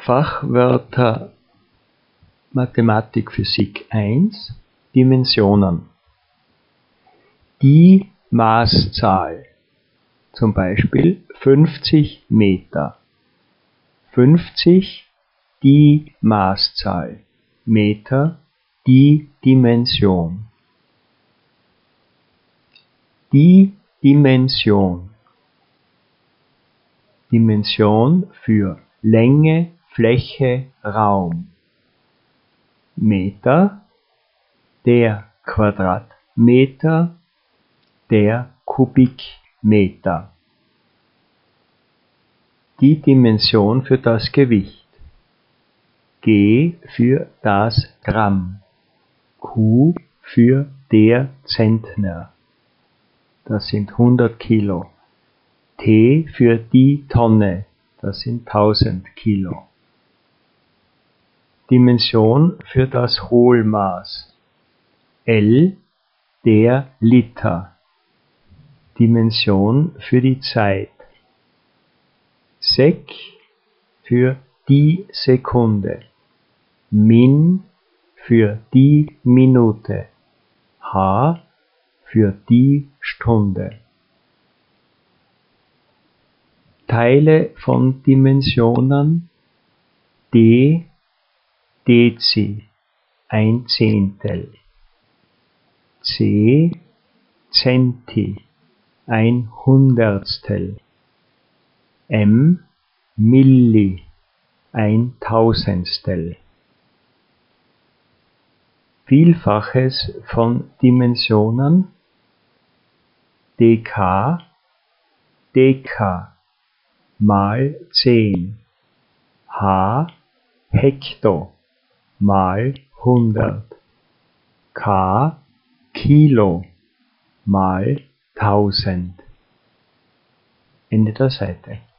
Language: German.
Fachwörter Mathematik, Physik 1, Dimensionen. Die Maßzahl, zum Beispiel 50 Meter. 50 die Maßzahl, Meter die Dimension. Die Dimension. Dimension für Länge, Fläche, Raum. Meter, der Quadratmeter, der Kubikmeter. Die Dimension für das Gewicht. G für das Gramm. Q für der Zentner. Das sind 100 Kilo. T für die Tonne. Das sind 1000 Kilo. Dimension für das Hohlmaß. L der Liter. Dimension für die Zeit. Sek für die Sekunde. Min für die Minute. H für die Stunde. Teile von Dimensionen. D Dezi, ein Zehntel. C Centi, ein Hundertstel. M Milli, ein Tausendstel. Vielfaches von Dimensionen. dk, Deka, mal 10. H Hekto, mal 100. K Kilo, mal 1000. Ende der Seite.